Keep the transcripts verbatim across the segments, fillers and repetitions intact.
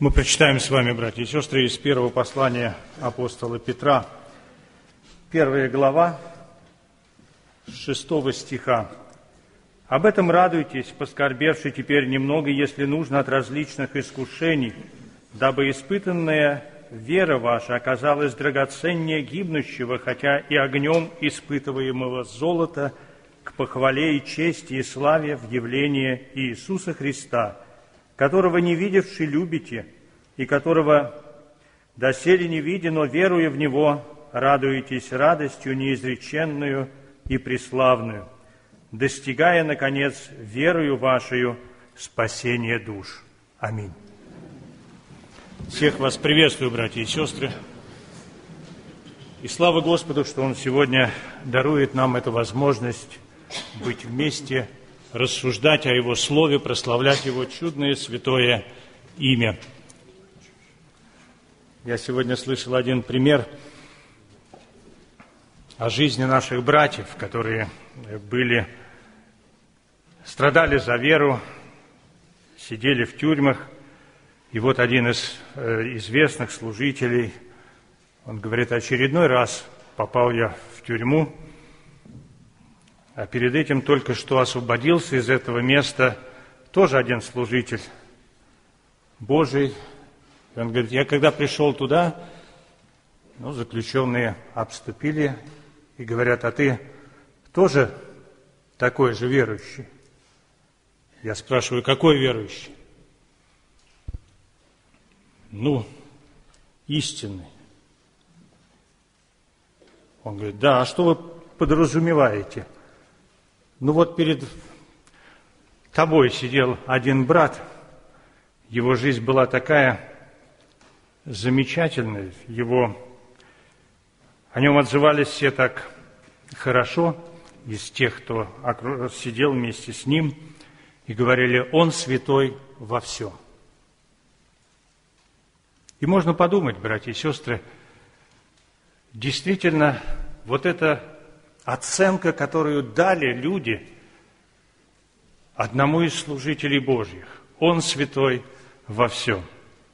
Мы прочитаем с вами, братья и сестры, из первого послания апостола Петра, первая глава, с шестого стиха. «Об этом радуйтесь, поскорбевши теперь немного, если нужно, от различных искушений, дабы испытанная вера ваша оказалась драгоценнее гибнущего, хотя и огнем испытываемого золота, к похвале и чести и славе в явлении Иисуса Христа, которого не видевши любите, и которого доселе не видя, но веруя в Него, радуетесь радостью неизреченную и преславную, достигая, наконец, верою вашею спасения душ. Аминь». Всех вас приветствую, братья и сестры. И слава Господу, что Он сегодня дарует нам эту возможность быть вместе, рассуждать о Его Слове, прославлять Его чудное святое имя. Я сегодня слышал один пример о жизни наших братьев, которые были, страдали за веру, сидели в тюрьмах. И вот один из э, известных служителей, он говорит: очередной раз попал я в тюрьму, а перед этим только что освободился из этого места тоже один служитель Божий. И он говорит: я когда пришел туда, ну, заключенные обступили и говорят: а ты тоже такой же верующий? Я спрашиваю: какой верующий? Ну, истинный. Он говорит: да, а что вы подразумеваете? Ну вот перед тобой сидел один брат, его жизнь была такая замечательная, его, о нем отзывались все так хорошо, из тех, кто сидел вместе с ним, и говорили: он святой во всем. И можно подумать, братья и сестры, действительно, вот эта оценка, которую дали люди одному из служителей Божьих: он святой во всем.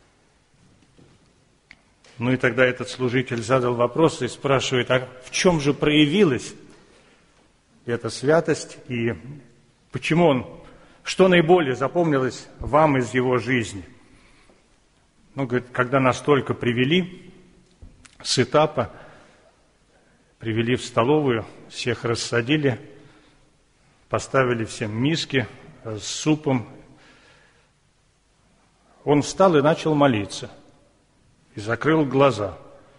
Ну и тогда этот служитель задал вопрос и спрашивает: а в чем же проявилась эта святость, и почему он, что наиболее запомнилось вам из его жизни? Ну, говорит, когда нас только привели с этапа, привели в столовую, всех рассадили, поставили всем миски с супом. Он встал и начал молиться, и закрыл глаза.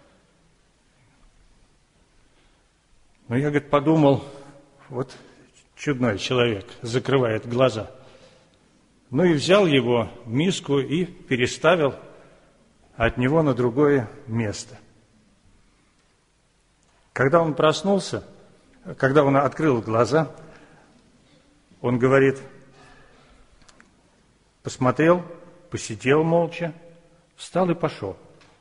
Но я, говорит, подумал: вот чудной человек, закрывает глаза. Ну и взял его миску и переставил от него на другое место. Когда он проснулся, когда он открыл глаза, он говорит, посмотрел, посидел молча, встал и пошел.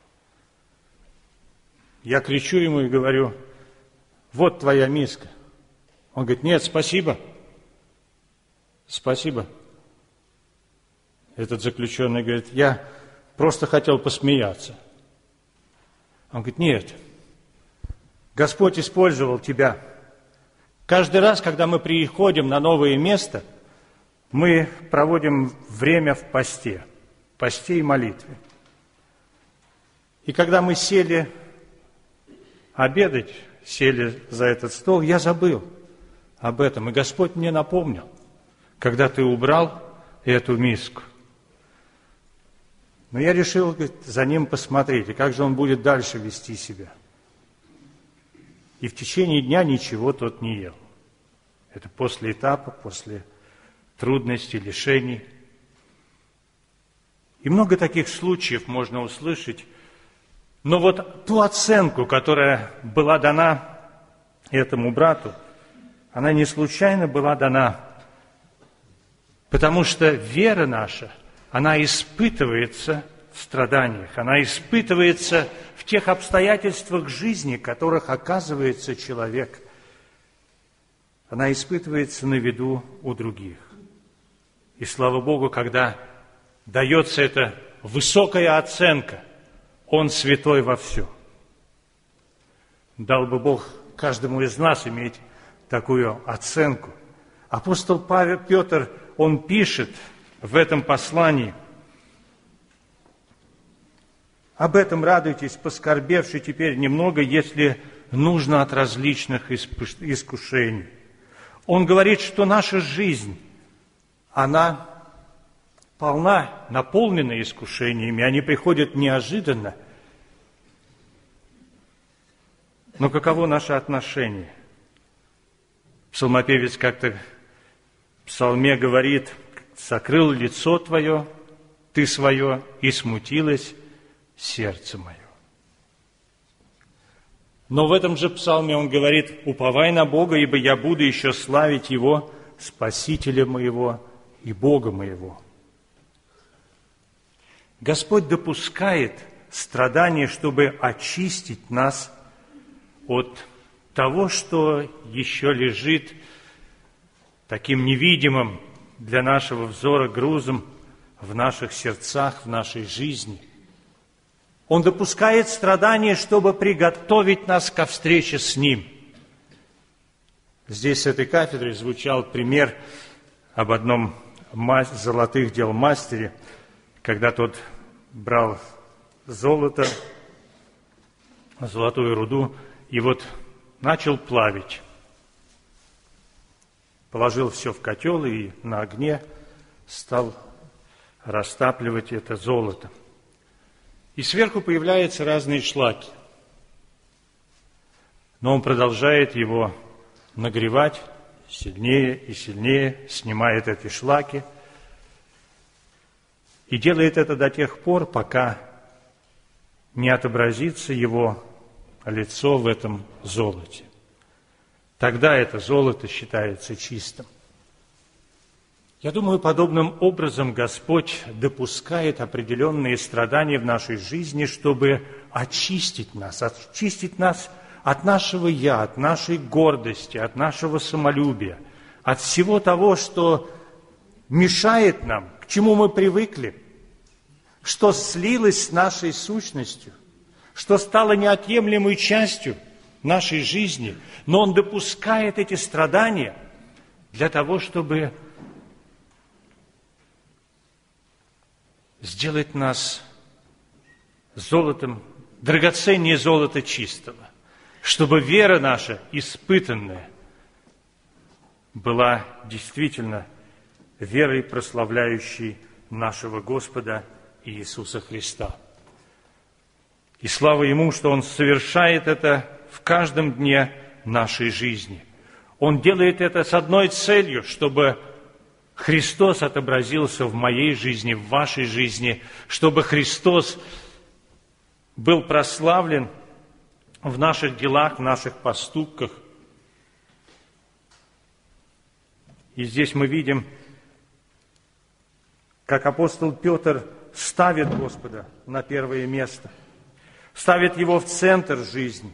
Я кричу ему и говорю: вот твоя миска. Он говорит: нет, спасибо. Спасибо. Этот заключенный говорит: я просто хотел посмеяться. Он говорит: нет, Господь использовал тебя. Каждый раз, когда мы приходим на новое место, мы проводим время в посте, посте и молитве. И когда мы сели обедать, сели за этот стол, я забыл об этом. И Господь мне напомнил, когда ты убрал эту миску. Но я решил, говорит, за ним посмотреть, и как же он будет дальше вести себя. И в течение дня ничего тот не ел. Это после этапа, после трудностей, лишений. И много таких случаев можно услышать. Но вот ту оценку, которая была дана этому брату, она не случайно была дана, потому что вера наша, она испытывается в страданиях, она испытывается в тех обстоятельствах жизни, в которых оказывается человек. Она испытывается на виду у других. И слава Богу, когда дается эта высокая оценка. Он святой во всем. Дал бы Бог каждому из нас иметь такую оценку. Апостол Павел, Петр, он пишет в этом послании: «Об этом радуйтесь, поскорбевши теперь немного, если нужно, от различных искушений». Он говорит, что наша жизнь, она полна, наполнена искушениями, они приходят неожиданно. Но каково наше отношение? Псалмопевец как-то в псалме говорит: «Сокрыл лицо Твое, Ты свое, и смутилось сердце мое». Но в этом же псалме он говорит: «Уповай на Бога, ибо я буду еще славить Его, Спасителя моего и Бога моего». Господь допускает страдания, чтобы очистить нас от того, что еще лежит таким невидимым для нашего взора грузом в наших сердцах, в нашей жизни. Он допускает страдания, чтобы приготовить нас ко встрече с Ним. Здесь с этой кафедры звучал пример об одном золотых дел мастере, когда тот брал золото, золотую руду, и вот начал плавить. Положил все в котел и на огне стал растапливать это золото. И сверху появляются разные шлаки. Но он продолжает его нагревать сильнее и сильнее, снимает эти шлаки. И делает это до тех пор, пока не отобразится его лицо в этом золоте. Тогда это золото считается чистым. Я думаю, подобным образом Господь допускает определенные страдания в нашей жизни, чтобы очистить нас, очистить нас от нашего «я», от нашей гордости, от нашего самолюбия, от всего того, что мешает нам, к чему мы привыкли, что слилось с нашей сущностью, что стало неотъемлемой частью нашей жизни. Но Он допускает эти страдания для того, чтобы сделать нас золотом, драгоценнее золота чистого, чтобы вера наша, испытанная, была действительно верой, прославляющей нашего Господа Иисуса Христа. И слава Ему, что Он совершает это в каждом дне нашей жизни. Он делает это с одной целью, чтобы Христос отобразился в моей жизни, в вашей жизни, чтобы Христос был прославлен в наших делах, в наших поступках. И здесь мы видим, как апостол Петр ставит Господа на первое место, ставит Его в центр жизни,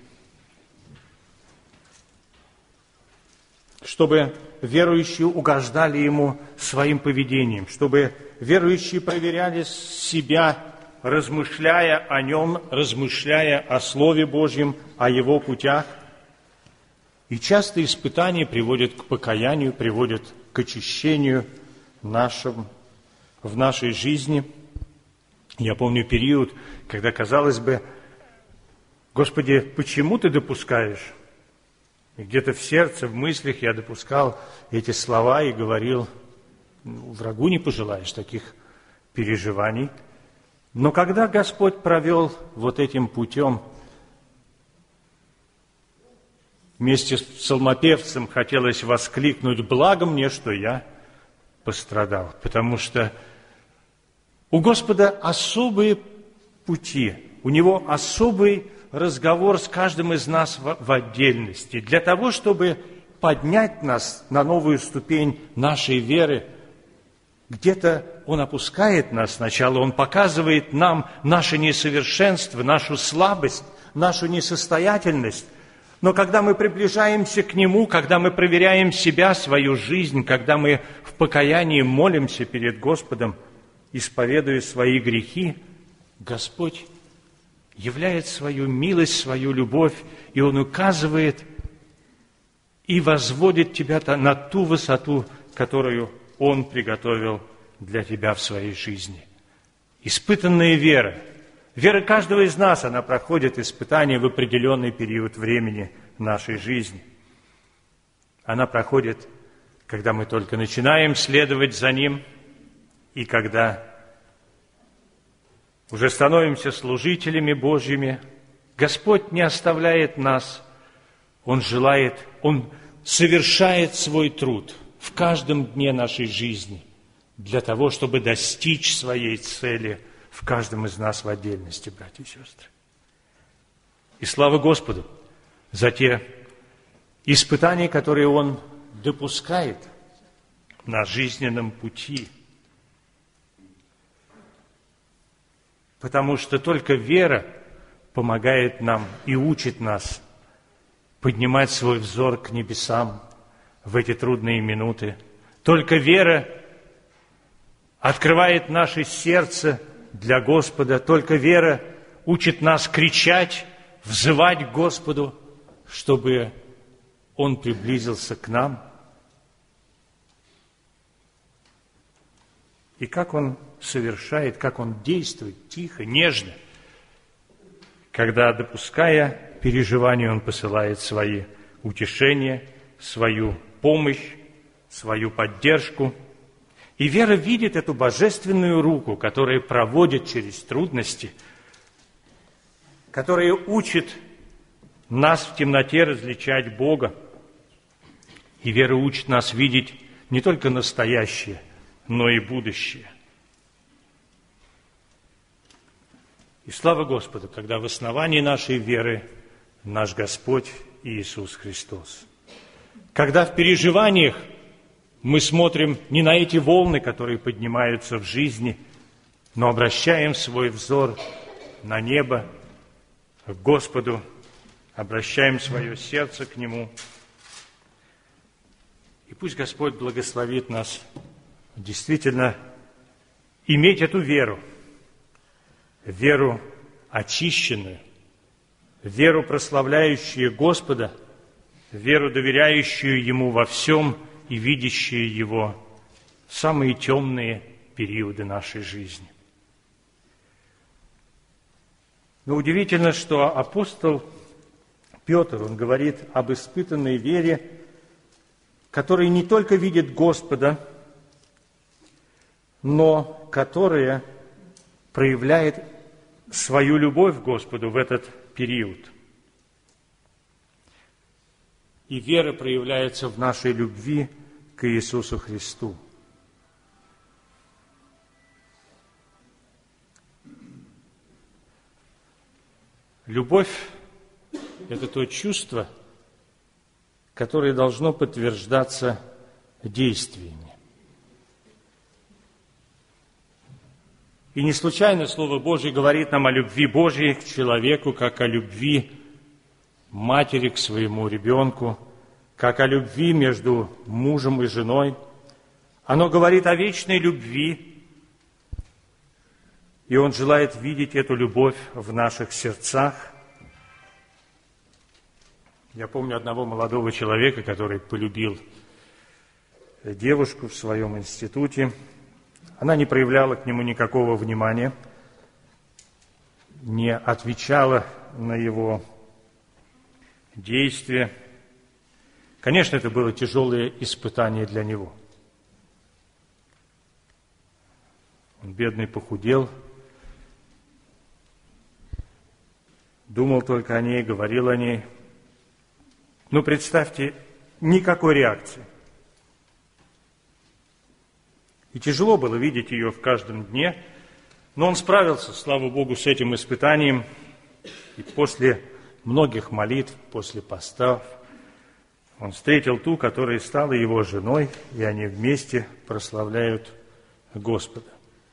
чтобы верующие угождали Ему своим поведением, чтобы верующие проверяли себя, размышляя о Нем, размышляя о Слове Божьем, о Его путях. И часто испытания приводят к покаянию, приводят к очищению нашим, в нашей жизни. Я помню период, когда, казалось бы, Господи, почему Ты допускаешь? И где-то в сердце, в мыслях я допускал эти слова и говорил: ну, врагу не пожелаешь таких переживаний. Но когда Господь провел вот этим путем, вместе с псалмопевцем хотелось воскликнуть: благо мне, что я пострадал. Потому что у Господа особые пути, у Него особый разговор с каждым из нас в, в отдельности, для того, чтобы поднять нас на новую ступень нашей веры. Где-то Он опускает нас сначала, Он показывает нам наше несовершенство, нашу слабость, нашу несостоятельность. Но когда мы приближаемся к Нему, когда мы проверяем себя, свою жизнь, когда мы в покаянии молимся перед Господом, исповедуя свои грехи, Господь являет свою милость, свою любовь, и Он указывает и возводит тебя на ту высоту, которую Он приготовил для тебя в своей жизни. Испытанная вера. Вера каждого из нас, она проходит испытания в определенный период времени нашей жизни. Она проходит, когда мы только начинаем следовать за Ним, и когда уже становимся служителями Божьими. Господь не оставляет нас. Он желает, Он совершает свой труд в каждом дне нашей жизни для того, чтобы достичь своей цели в каждом из нас в отдельности, братья и сестры. И слава Господу за те испытания, которые Он допускает на жизненном пути. Потому что только вера помогает нам и учит нас поднимать свой взор к небесам в эти трудные минуты. Только вера открывает наше сердце для Господа. Только вера учит нас кричать, взывать к Господу, чтобы Он приблизился к нам. И как Он совершает, как Он действует тихо, нежно, когда, допуская переживания, Он посылает свои утешения, свою помощь, свою поддержку. И вера видит эту божественную руку, которая проводит через трудности, которая учит нас в темноте различать Бога. И вера учит нас видеть не только настоящее, но и будущее. И слава Господу, когда в основании нашей веры наш Господь Иисус Христос. Когда в переживаниях мы смотрим не на эти волны, которые поднимаются в жизни, но обращаем свой взор на небо, к Господу, обращаем свое сердце к Нему. И пусть Господь благословит нас действительно иметь эту веру, веру очищенную, веру, прославляющую Господа, веру, доверяющую Ему во всем и видящую Его в самые темные периоды нашей жизни. Но удивительно, что апостол Петр, он говорит об испытанной вере, которая не только видит Господа, но которая проявляет свою любовь к Господу в этот период. И вера проявляется в нашей любви к Иисусу Христу. Любовь – это то чувство, которое должно подтверждаться действиями. И не случайно Слово Божье говорит нам о любви Божьей к человеку, как о любви матери к своему ребенку, как о любви между мужем и женой. Оно говорит о вечной любви, и Он желает видеть эту любовь в наших сердцах. Я помню одного молодого человека, который полюбил девушку в своем институте. Она не проявляла к нему никакого внимания, не отвечала на его действия. Конечно, это было тяжелое испытание для него. Он, бедный, похудел, думал только о ней, говорил о ней. Ну, представьте, никакой реакции. И тяжело было видеть ее в каждом дне, но он справился, слава Богу, с этим испытанием. И после многих молитв, после постов, он встретил ту, которая стала его женой, и они вместе прославляют Господа.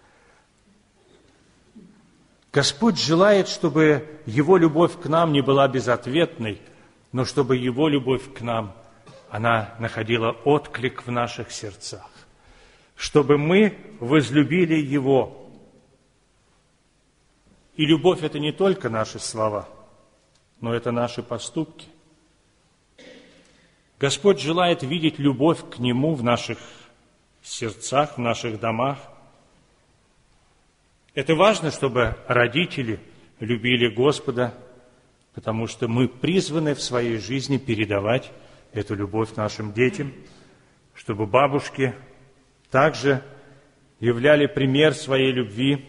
Господь желает, чтобы Его любовь к нам не была безответной, но чтобы Его любовь к нам, она находила отклик в наших сердцах. чтобы мы возлюбили Его. И любовь – это не только наши слова, но это наши поступки. Господь желает видеть любовь к Нему в наших сердцах, в наших домах. Это важно, чтобы родители любили Господа, потому что мы призваны в своей жизни передавать эту любовь нашим детям, чтобы бабушки также являли пример своей любви.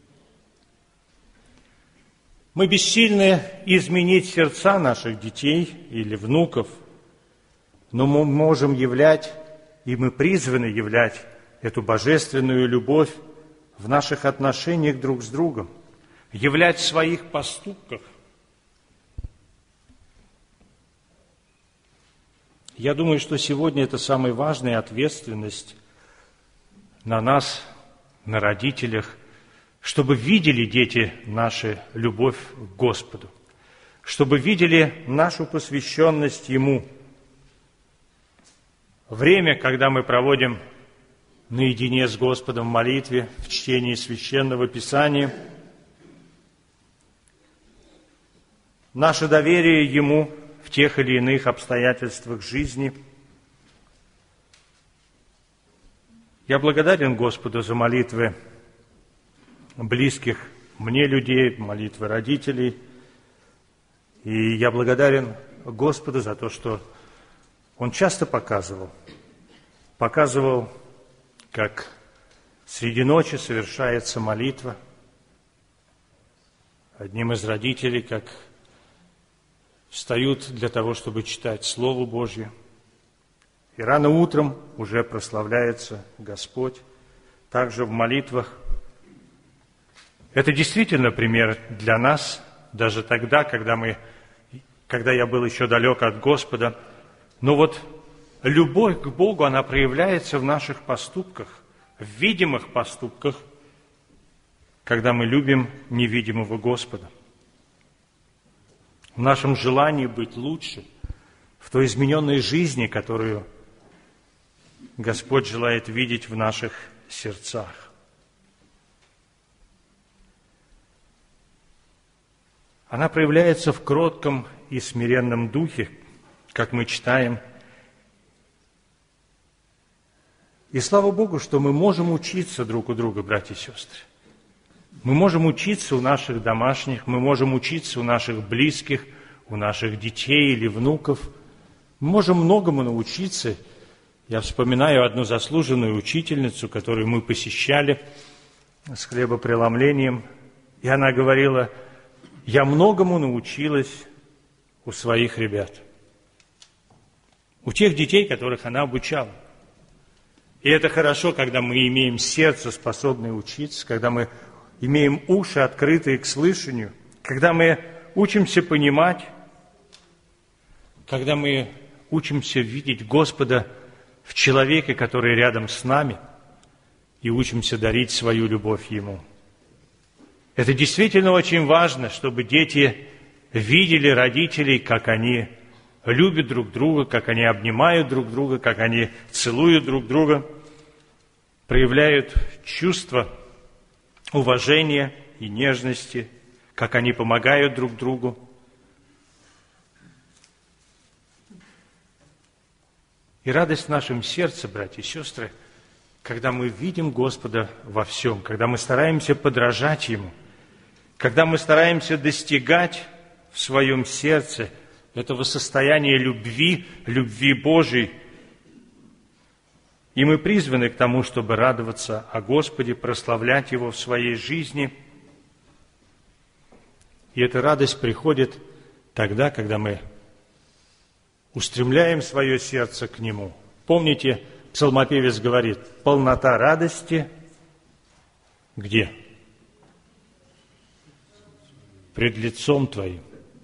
Мы бессильны изменить сердца наших детей или внуков, но мы можем являть, и мы призваны являть эту божественную любовь в наших отношениях друг с другом, являть в своих поступках. Я думаю, что сегодня это самая важная ответственность на нас, на родителях, чтобы видели дети нашу любовь к Господу, чтобы видели нашу посвященность Ему. Время, когда мы проводим наедине с Господом в молитве, в чтении Священного Писания, наше доверие Ему в тех или иных обстоятельствах жизни. Я благодарен Господу за молитвы близких мне людей, молитвы родителей. И я благодарен Господу за то, что Он часто показывал, показывал, как среди ночи совершается молитва. Одним из родителей, как встают для того, чтобы читать Слово Божье. И рано утром уже прославляется Господь, также в молитвах. Это действительно пример для нас, даже тогда, когда, мы, когда я был еще далек от Господа. Но вот любовь к Богу, она проявляется в наших поступках, в видимых поступках, когда мы любим невидимого Господа. В нашем желании быть лучше, в той измененной жизни, которую Господь желает видеть в наших сердцах. Она проявляется в кротком и смиренном духе, как мы читаем. И слава Богу, что мы можем учиться друг у друга, братья и сестры. Мы можем учиться у наших домашних, мы можем учиться у наших близких, у наших детей или внуков. Мы можем многому научиться. Я вспоминаю одну заслуженную учительницу, которую мы посещали с хлебопреломлением, и она говорила: «Я многому научилась у своих ребят». У тех детей, которых она обучала. И это хорошо, когда мы имеем сердце, способное учиться, когда мы имеем уши, открытые к слышанию, когда мы учимся понимать, когда мы учимся видеть Господа в человеке, который рядом с нами, и учимся дарить свою любовь Ему. Это действительно очень важно, чтобы дети видели родителей, как они любят друг друга, как они обнимают друг друга, как они целуют друг друга, проявляют чувство уважения и нежности, как они помогают друг другу. И радость в нашем сердце, братья и сестры, когда мы видим Господа во всем, когда мы стараемся подражать Ему, когда мы стараемся достигать в своем сердце этого состояния любви, любви Божией, и мы призваны к тому, чтобы радоваться о Господе, прославлять Его в своей жизни. И эта радость приходит тогда, когда мы устремляем свое сердце к Нему. Помните, псалмопевец говорит: полнота радости где? Пред лицом Твоим.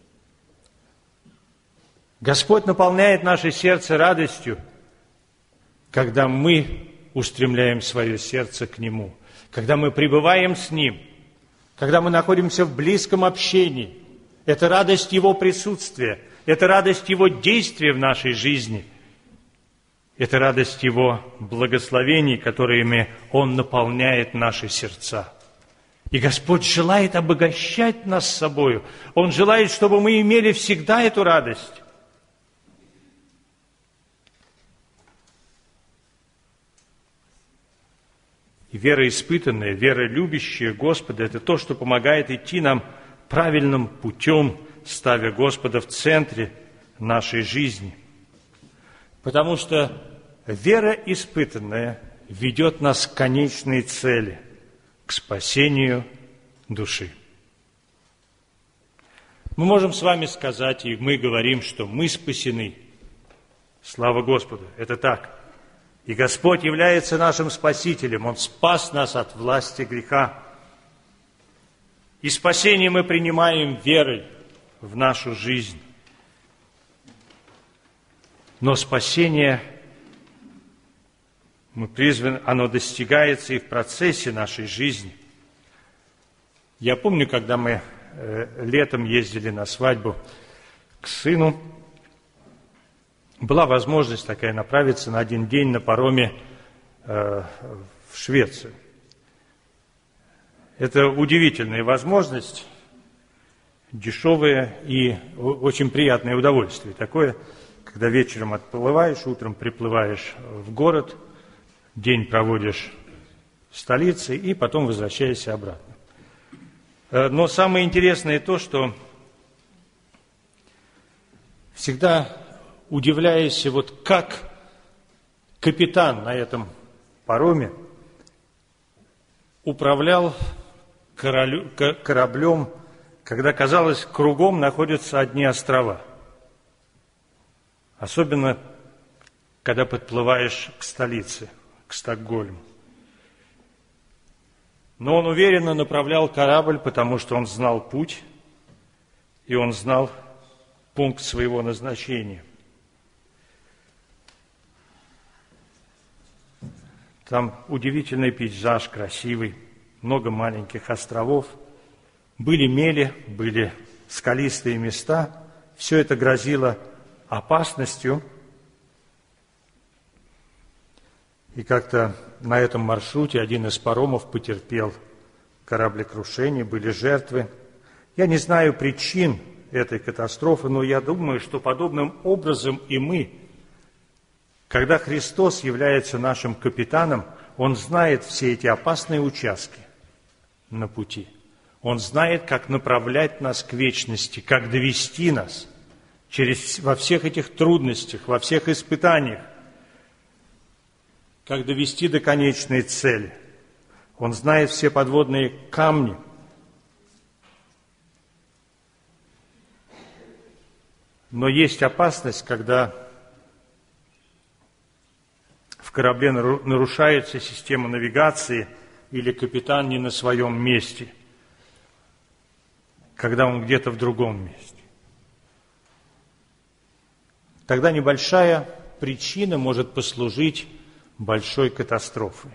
Господь наполняет наше сердце радостью, когда мы устремляем свое сердце к Нему, когда мы пребываем с Ним, когда мы находимся в близком общении. Это радость Его присутствия, это радость Его действия в нашей жизни. Это радость Его благословений, которыми Он наполняет наши сердца. И Господь желает обогащать нас собою. Он желает, чтобы мы имели всегда эту радость. И вера испытанная, вера любящая Господа – это то, что помогает идти нам правильным путем, ставя Господа в центре нашей жизни. Потому что вера испытанная ведет нас к конечной цели – к спасению души. Мы можем с вами сказать, и мы говорим, что мы спасены. Слава Господу, это так. И Господь является нашим Спасителем. Он спас нас от власти греха. И спасение мы принимаем верой в нашу жизнь. Но спасение, мы призваны, оно достигается и в процессе нашей жизни. Я помню, когда мы э, летом ездили на свадьбу к сыну, была возможность такая направиться на один день на пароме э, в Швецию. Это удивительная возможность, дешевое и очень приятное удовольствие. Такое, когда вечером отплываешь, утром приплываешь в город, день проводишь в столице и потом возвращаешься обратно. Но самое интересное то, что всегда удивляешься, вот как капитан на этом пароме управлял кораблем, когда, казалось, кругом находятся одни острова. Особенно, когда подплываешь к столице, к Стокгольму. Но он уверенно направлял корабль, потому что он знал путь, и он знал пункт своего назначения. Там удивительный пейзаж, красивый, много маленьких островов. Были мели, были скалистые места. Все это грозило опасностью. И как-то на этом маршруте один из паромов потерпел кораблекрушение, были жертвы. Я не знаю причин этой катастрофы, но я думаю, что подобным образом и мы, когда Христос является нашим капитаном, Он знает все эти опасные участки на пути. Он знает, как направлять нас к вечности, как довести нас через, во всех этих трудностях, во всех испытаниях, как довести до конечной цели. Он знает все подводные камни. Но есть опасность, когда в корабле нарушается система навигации или капитан не на своем месте, когда он где-то в другом месте. Тогда небольшая причина может послужить большой катастрофой.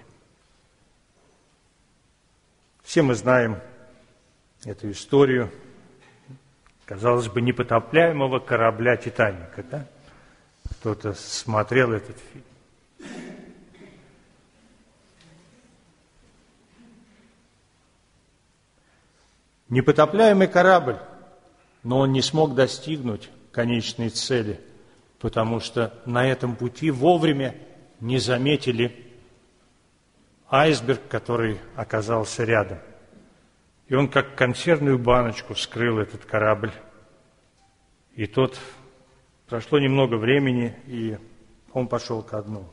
Все мы знаем эту историю, казалось бы, непотопляемого корабля «Титаника». Да? Кто-то смотрел этот фильм. Непотопляемый корабль, но он не смог достигнуть конечной цели, потому что на этом пути вовремя не заметили айсберг, который оказался рядом. И он как консервную баночку вскрыл этот корабль. И тот, прошло немного времени, и он пошел ко дну.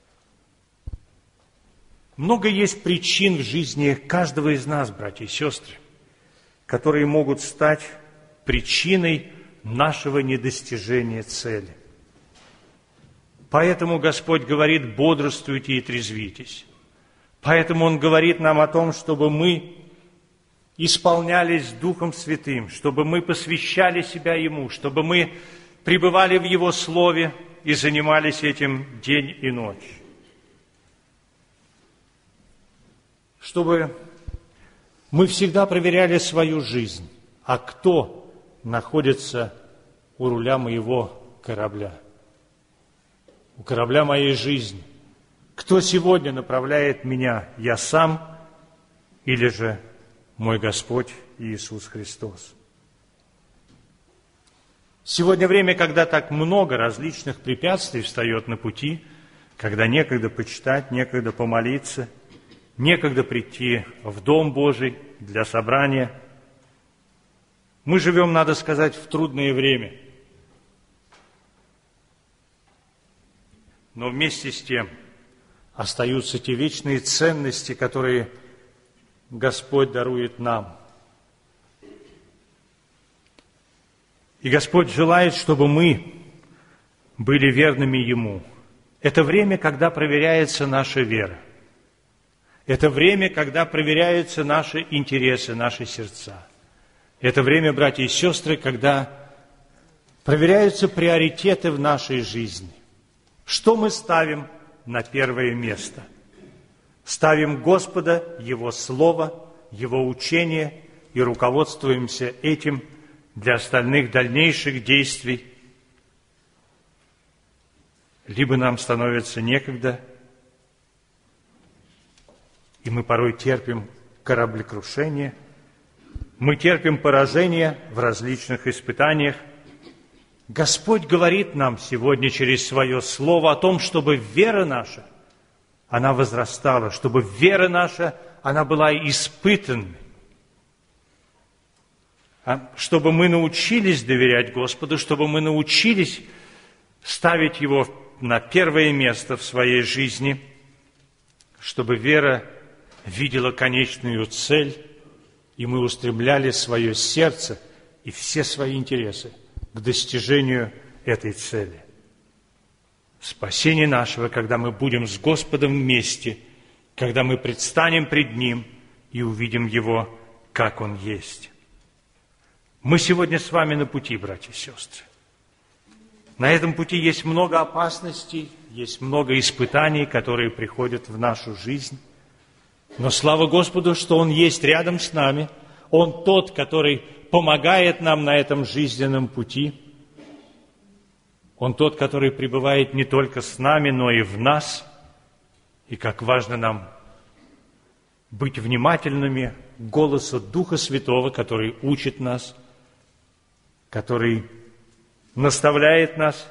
Много есть причин в жизни каждого из нас, братья и сестры, которые могут стать причиной нашего недостижения цели. Поэтому Господь говорит: бодрствуйте и трезвитесь. Поэтому Он говорит нам о том, чтобы мы исполнялись Духом Святым, чтобы мы посвящали себя Ему, чтобы мы пребывали в Его Слове и занимались этим день и ночь. Чтобы мы всегда проверяли свою жизнь, а кто находится у руля моего корабля. у корабля моей жизни. Кто сегодня направляет меня, я сам или же мой Господь Иисус Христос? Сегодня время, когда так много различных препятствий встает на пути, когда некогда почитать, некогда помолиться, некогда прийти в Дом Божий для собрания. Мы живем, надо сказать, в трудное время. Но вместе с тем остаются те вечные ценности, которые Господь дарует нам. И Господь желает, чтобы мы были верными Ему. Это время, когда проверяется наша вера. Это время, когда проверяются наши интересы, наши сердца. Это время, братья и сестры, когда проверяются приоритеты в нашей жизни. Что мы ставим на первое место? Ставим Господа, Его Слово, Его учение и руководствуемся этим для остальных дальнейших действий. Либо нам становится некогда, и мы порой терпим кораблекрушение, мы терпим поражение в различных испытаниях. Господь говорит нам сегодня через Свое Слово о том, чтобы вера наша, она возрастала, чтобы вера наша, она была испытанной, чтобы мы научились доверять Господу, чтобы мы научились ставить Его на первое место в своей жизни, чтобы вера видела конечную цель, и мы устремляли свое сердце и все свои интересы к достижению этой цели. Спасение нашего, когда мы будем с Господом вместе, когда мы предстанем пред Ним и увидим Его, как Он есть. Мы сегодня с вами на пути, братья и сестры. На этом пути есть много опасностей, есть много испытаний, которые приходят в нашу жизнь. Но слава Господу, что Он есть рядом с нами. Он тот, который помогает нам на этом жизненном пути. Он тот, который пребывает не только с нами, но и в нас. И как важно нам быть внимательными к голосу Духа Святого, который учит нас, который наставляет нас,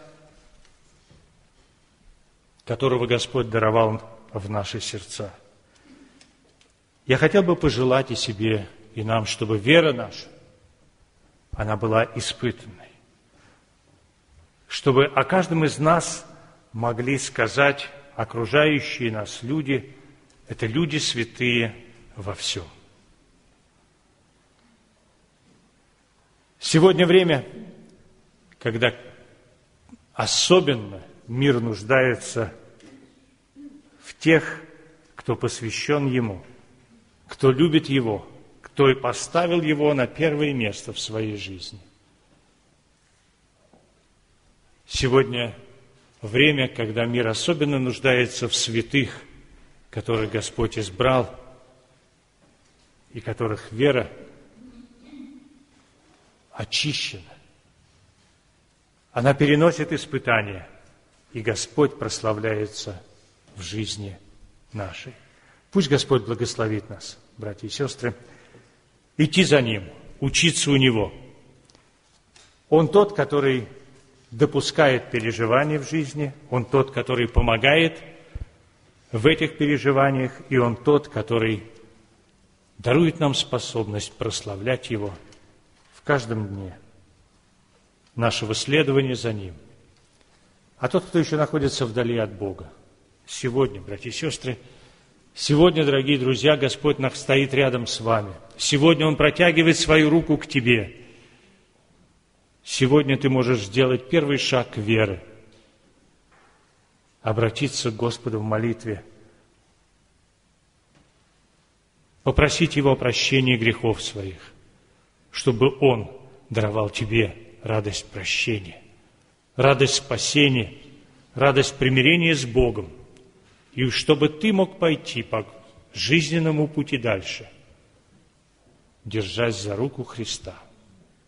которого Господь даровал в наши сердца. Я хотел бы пожелать и себе, и нам, чтобы вера наша, она была испытанной. Чтобы о каждом из нас могли сказать окружающие нас люди, это люди святые во всем. Сегодня время, когда особенно мир нуждается в тех, кто посвящен Ему, кто любит Его, кто и поставил Его на первое место в своей жизни. Сегодня время, когда мир особенно нуждается в святых, которых Господь избрал, и которых вера очищена. Она переносит испытания, и Господь прославляется в жизни нашей. Пусть Господь благословит нас, братья и сестры, идти за Ним, учиться у Него. Он тот, который допускает переживания в жизни, Он тот, который помогает в этих переживаниях, и Он тот, который дарует нам способность прославлять Его в каждом дне нашего следования за Ним. А тот, кто еще находится вдали от Бога, сегодня, братья и сестры, сегодня, дорогие друзья, Господь стоит рядом с вами. Сегодня Он протягивает свою руку к тебе. Сегодня ты можешь сделать первый шаг веры, обратиться к Господу в молитве, попросить Его о прощении грехов своих, чтобы Он даровал тебе радость прощения, радость спасения, радость примирения с Богом, и чтобы ты мог пойти по жизненному пути дальше, держась за руку Христа,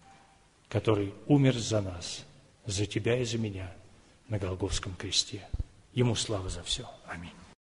который умер за нас, за тебя и за меня на Голгофском кресте. Ему слава за все. Аминь.